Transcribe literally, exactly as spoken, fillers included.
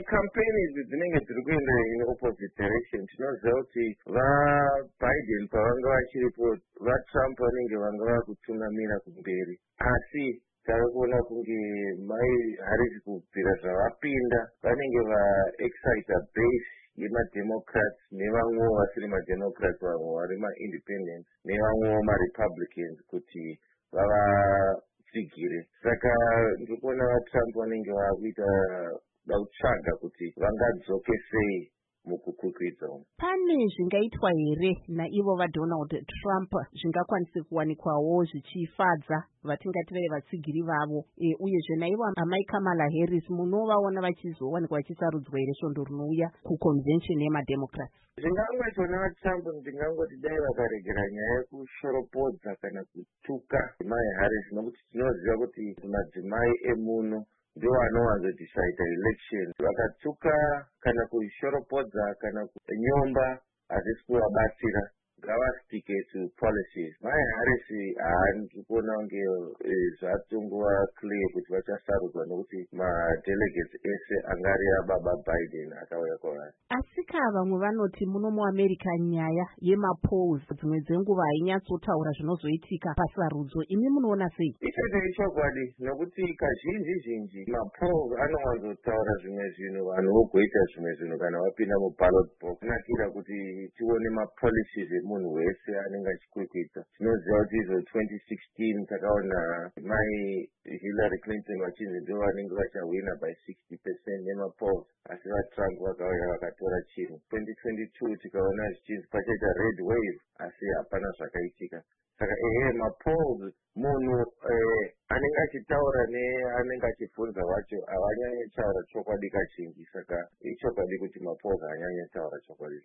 campaigns dzinenge dziri kuenda in opposite direction. Tinoziva kuti vaBiden pavanga vachiripo vaTrump vanenge vanga vakutungamira kumberi, asi tava kuona kunge mai Harris kubvira zvavapinda vanenge vaexcita base yemademocrats nevamwewo vasiri mademocrats, vamwe vari maindependents nevamwewo marepublicans kuti vavatsigire. Saka ndiri kuona vaTrump vanenge vakuita dautsvaga kuti vangadzoke sei mukukwikwidza umu. Pane zvingaitwa here naivo vaDonald Trump zvingakwanise kuwanikwawo zvichifadza vatingati vave vatsigiri vavo, e, uyezve naivo amai Kamala Harris munovaona vachizowanikwa vachisarudzwa here svondo rinouya kuconvention yemademocrats? Zvingangoitwa navaTrump ndingangoti dai vakaregera nyaya yekushoropodza kana kutuka mai Harris, nokuti tinoziva kuti madzimai emuno ndiwo anowanzodecide election. Vakatuka kana kushoropodza kana kunyomba hazvisi kuvabatsira, ngavastike to policies. Mai Harris haandi kuona kunge zvatongova clear kuti vachasarudzwa nokuti madelegates ese angari ababa Biden akauya kwavari. Asika vamwe vanoti muno muAmerica nyaya yemapolls dzimwe dzenguva hainyatsotaura zvinozoitika pasarudzo. Imi munoona sei? Ichocho ichokwadi, nokuti kazhinji zhinji mapolls anowanzotaura zvimwe zvinhu vanhu vogoita zvimwe zvinhu kana vapinda muballot box. Nakira kuti tione mapolicies emunhu wese anenge achikwikwidza. Tinoziva kuti izvo twenty sixteen takaona mai Hillary Clinton vachinzi ndivo vanenge vachawina by sixty percent nemapolls, asi vaTrump vakauya vakatora chinhu. twenty twenty-two tikaona zvichinzi pachaita red wave, asi hapana zvakaitika. Saka ehe mapolls munhu eh, anenge achitaura neanenge achibvunza vacho havanyanyotaura chokwadi kazhinji. Saka ichokwadi kuti mapolls haanyanye taura chokwadi.